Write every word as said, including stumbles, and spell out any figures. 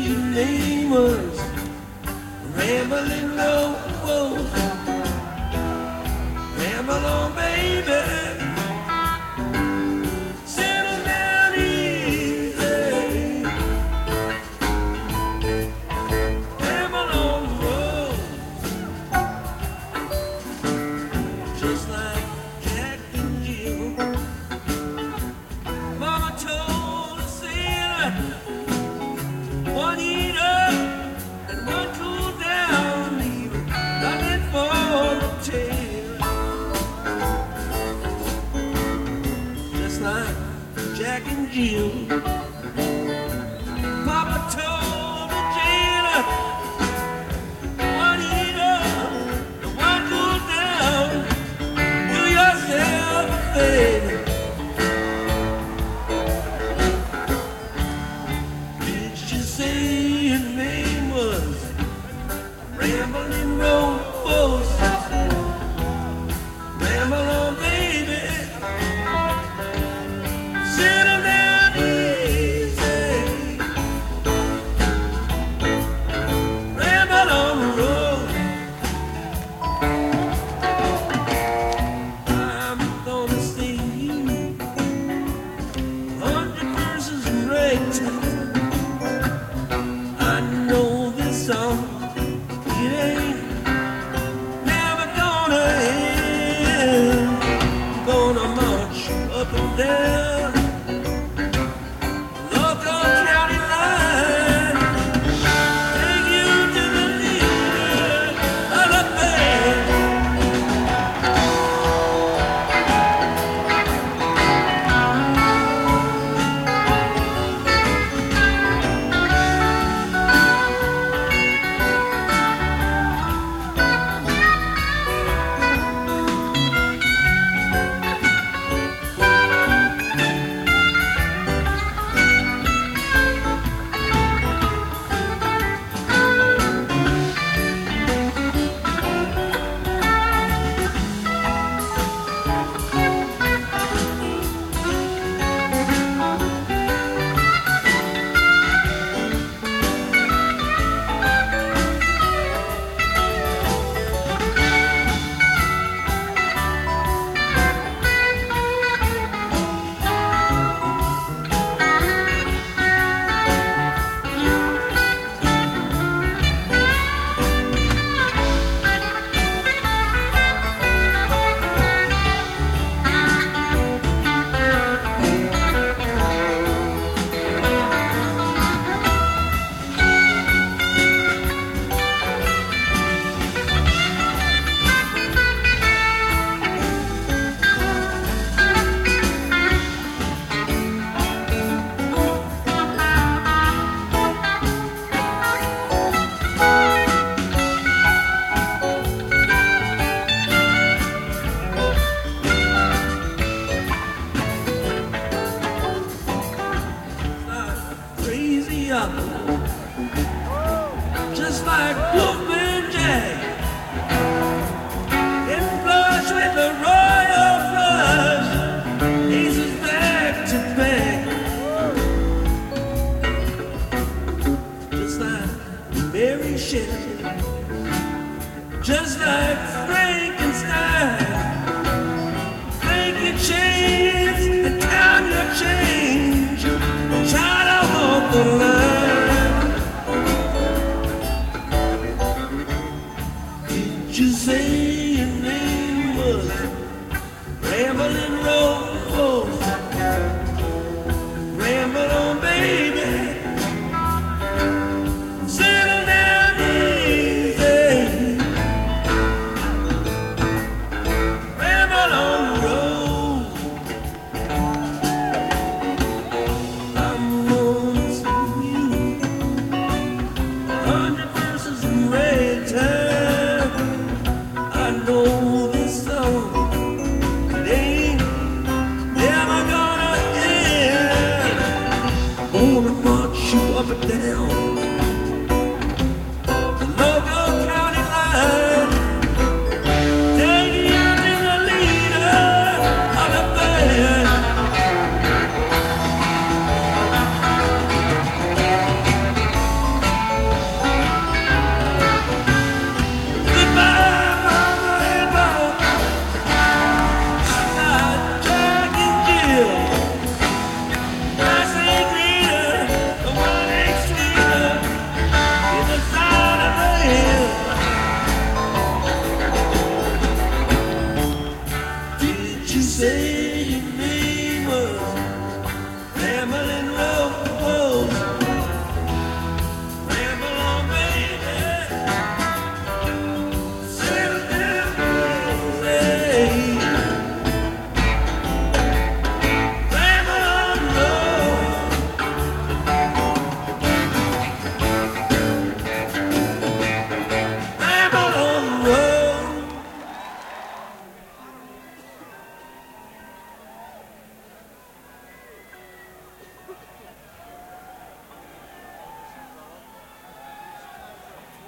your name was Rambling Rose. Ramble on, baby. Settle down easy. Ramble on the road. Just like Jack and Jill. Mama told a sailor, one eat up and one cool down, leave nothing for the tail. Just like Jack and Jill. Papa told the jailer, one eat up and one cool down, do yourself a favor. Did you say your name was Rambling Rose? Ramble on, baby. Settle down easy. Ramble on the road. I'm gonna sing you a hundred verses in ragtime. I know this song, it ain't never gonna end. Gonna march up and down local county line, take you to the leader of the band. Crazy up, just like Wolfman Jack, in flush with the royal flush, aces back to back, just like Mary Shelley, just like Frankenstein. Make your chains and count your change, try to hold the line. Did you say your name was Rambling Rose? Ramble on, baby. Settle down easy. Ramble on the road. I'm gonna sing you a hundred